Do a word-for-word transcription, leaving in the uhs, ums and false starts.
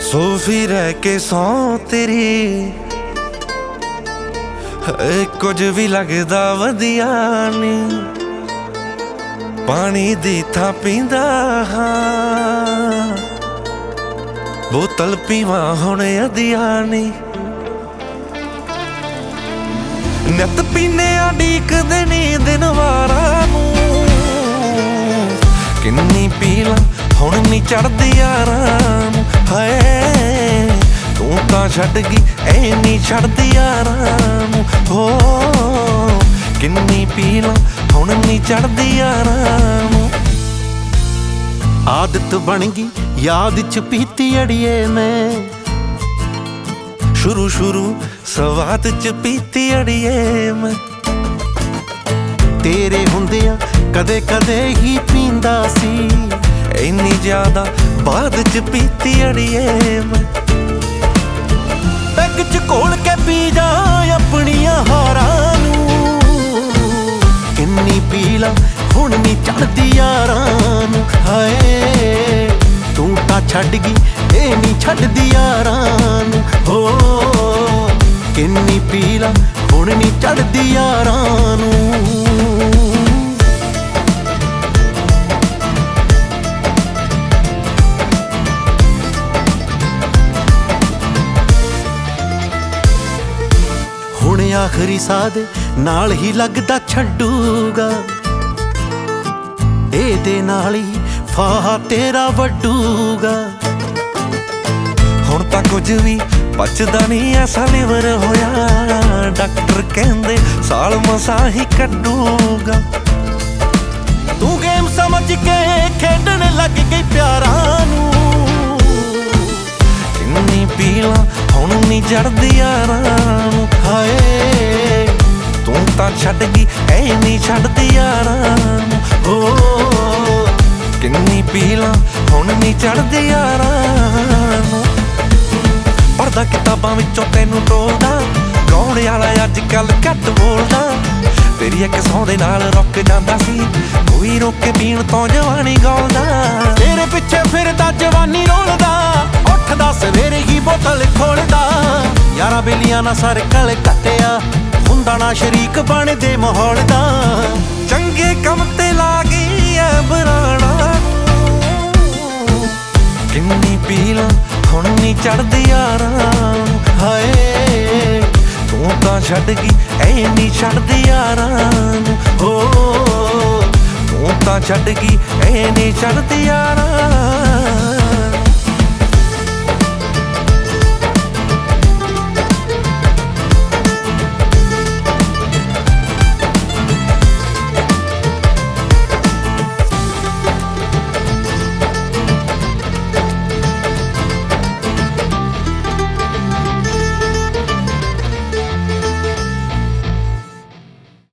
ਸੋਫੀ ਰਹਿ ਕੇ ਸੌ ਤੇਰੀ ਕੁਝ ਵੀ ਲੱਗਦਾ ਵਧੀਆ ਨਹੀਂ। ਪਾਣੀ ਦੀ ਥਾਂ ਪੀਂਦਾ ਹਾਂ, ਬੋਤਲ ਪੀਵਾਂ ਹੁਣ ਅਧਿਆ ਨਹੀਂ। ਨਿੱਤ ਪੀਨੇ ਆ ਡੀਕਦੇ ਨੀ ਦਿਨ ਵਾਰਾਂ ਨੂੰ, ਕਿੰਨੀ ਪੀ ਲਾਂ ਹੁਣ ਨੀ ਚੜ੍ਹਦੀ ਯਾਰਾਂ ਨੂੰ। ਹਾਏ ਤੂੰ ਤਾਂ ਛੱਡ ਗਈ ਐ ਨੀ ਛੱਡਦੀ ਯਾਰਾਂ ਨੂੰ। ਹੋ ਕਿੰਨੀ ਪੀ ਲਾਂ ਹੁਣ ਨੀ ਚੜ੍ਹਦੀ ਯਾਰਾਂ ਨੂੰ। ਆਦਤ ਬਣ ਗਈ ਯਾਦ ਚ ਪੀਤੀ ਅੜੀਏ ਮੈਂ, ਸ਼ੁਰੂ ਸ਼ੁਰੂ ਸਵਾਦ ਚ ਪੀਤੀ ਅੜੀਏ ਮੈਂ। ਤੇਰੇ ਹੁੰਦਿਆਂ ਕਦੇ ਕਦੇ ਹੀ ਪੀਂਦਾ ਸੀ, ਇੰਨੀ ਜ਼ਿਆਦਾ ਬਾਅਦ ਚ ਪੀਤੀ ਅੜੀਏ ਮੈਂ। ਪੈਗ ਚ ਘੋਲ ਕੇ ਪੀ ਜਾ ਆਪਣੀਆਂ ਹਾਰਾਂ ਨੂੰ, ਕਿੰਨੀ ਪੀ ਲਾਂ ਹੁਣ ਨੀ ਚੜ੍ਹਦੀ ਯਾਰਾਂ ਨੂੰ। ਹਾਏ ਤੂੰ ਤਾਂ ਛੱਡ ਗਈ ਇਹ ਨੀ ਛੱਡਦੀ ਯਾਰਾਂ ਨੂੰ। ਹੋ ਕਿੰਨੀ ਪੀ ਲਾਂ ਹੁਣ ਨੀ ਚੜ੍ਹਦੀ ਯਾਰਾਂ ਨੂੰ। ਹੁਣ ਆਖਰੀ ਸਾਹ ਦੇ ਨਾਲ ਹੀ ਲੱਗਦਾ ਛੱਡੂਗਾ, ਇਹਦੇ ਨਾਲ ਹੀ ਫਾਹਾ ਤੇਰਾ ਵੱਡੂਗਾ। ਹੁਣ ਤਾਂ ਕੁਝ ਵੀ ਬਚਦਾ ਨਹੀਂ ਐਸਾ ਲਿਵਰ ਹੋਇਆ, ਡਾਕਟਰ ਕਹਿੰਦੇ ਸਾਲ ਮਸਾਂ ਹੀ ਕੱਢੂਗਾ। ਤੂੰ ਗੇਮ ਸਮਝ ਕੇ ਖੇਡਣ ਲੱਗ ਗਈ ਪਿਆਰਾਂ ਨੂੰ, ਕਿੰਨੀ ਪੀ ਲਾਂ ਹੁਣ ਨੀ ਚੜ੍ਹਦੀ ਯਾਰਾਂ ਨੂੰ। ਹਾਏ ਤੂੰ ਤਾਂ ਛੱਡ ਗਈ ਐ ਨੀ ਛੱਡਦੀ ਯਾਰਾਂ ਨੂੰ। ਹੋ ਕਿੰਨੀ ਪੀ ਲਾਂ ਹੁਣ ਨੀ ਚੜ੍ਹਦੀ ਯਾਰਾਂ ਨੂੰ। ਪੜ੍ਹਦਾ ਕਿਤਾਬਾਂ ਵਿੱਚੋਂ ਤੈਨੂੰ ਟੋਲਦਾ, ਗਾਉਣ ਵਾਲਾ ਅੱਜ ਕੱਲ ਘੱਟ ਬੋਲਦਾ। ਤੇਰੀ ਇੱਕ ਸੌ ਦੇ ਨਾਲ ਰੁੱਕ ਜਾਂਦਾ ਸੀ, ਕੋਈ ਰੋਕ ਕੇ ਪੀਣ ਤੋਂ ਜਵਾਨੀ ਗਾਉਂਦਾ। ਤੇਰੇ ਪਿੱਛੇ ਫਿਰਦਾ ਜਵਾਨੀ ਰੋਲਦਾ, ਉੱਠਦਾ ਸਵੇਰੇ ਹੀ ਬੋਤਲ ਖੋਲਦਾ। ਯਾਰਾਂ ਬੇਲੀਆਂ ਨਾਲ ਸਰਕਲ ਕੱਟਿਆ, ਹੁੰਦਾ ਨਾ ਸ਼ਰੀਕ ਬਣਦੇ ਮਾਹੌਲ ਦਾ। ਚੰਗੇ ਕੰਮ ਤੇ ਲਾ ਗਈ ਐ ਬਰਾਣਾ, ਕਿੰਨੀ ਪੀ ਲਾਂ ਹੁਣ ਨੀ ਚੜ੍ਹਦੀ ਯਾਰਾਂ ਨੂੰ। ਹਾਏ ਤੂੰ ਤਾਂ ਛੱਡ ਗਈ ਐ ਨੀ ਛੱਡਦੀ ਯਾਰਾਂ ਨੂੰ। ਹੋ ਤੂੰ ਤਾਂ ਛੱਡ ਗਈ ਐ ਨੀ ਛੱਡਦੀ ਯਾਰਾਂ